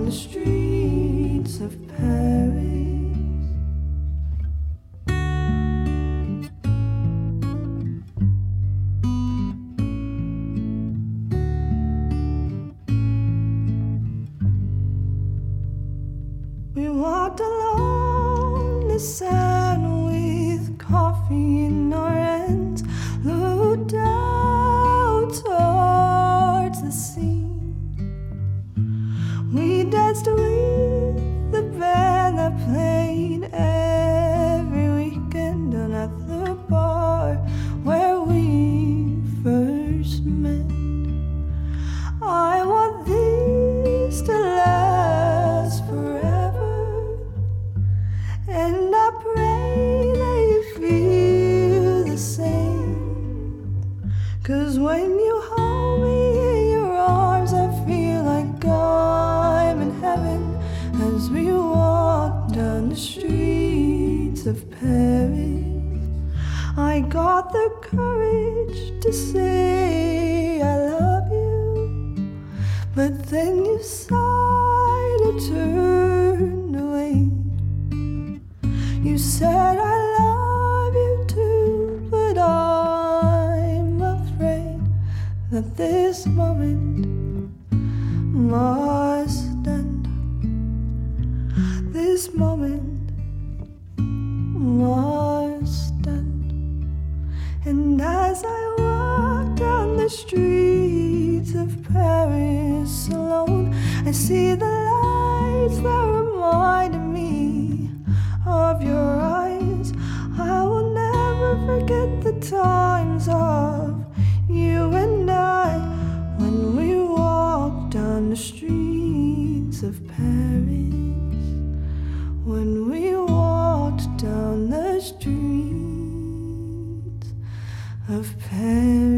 the streets of Paris. We walked along the sand with coffee in our hands, looked out towards the sea. We danced with the band that played every weekend down at the bar where we first met. I want this to last forever, and I pray that you feel the same. 'Cause when you hold me in your arms, I feel like I'm in heaven as we walk down the streets of Paris. I got the courage to say I love you, but then you sighed and turned away. You said I love you too, but I'm afraid that this moment must end. This moment must end. And as I walk down the streets of Paris alone, I see the lights that reminded me of your eyes. I will never forget the times of you and I when we walked down the streets of Paris. When we walked down the streets of Paris.